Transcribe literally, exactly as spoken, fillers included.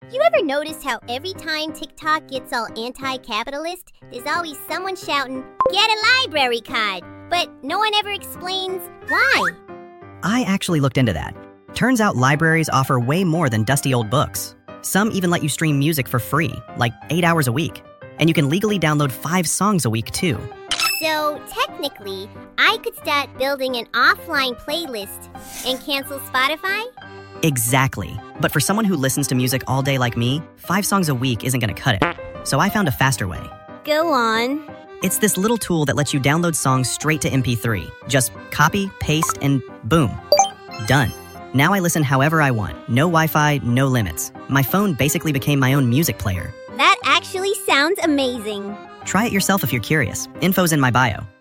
You ever notice how every time TikTok gets all anti-capitalist, there's always someone shouting, "Get a library card!" But no one ever explains why. I actually looked into that. Turns out libraries offer way more than dusty old books. Some even let you stream music for free, like eight hours a week. And you can legally download five songs a week, too. So, technically, I could start building an offline playlist and cancel Spotify? Exactly. But for someone who listens to music all day like me, five songs a week isn't going to cut it. So I found a faster way. Go on. It's this little tool that lets you download songs straight to M P three. Just copy, paste, and boom. Done. Now I listen however I want. No Wi-Fi, no limits. My phone basically became my own music player. That actually sounds amazing. Try it yourself if you're curious. Info's in my bio.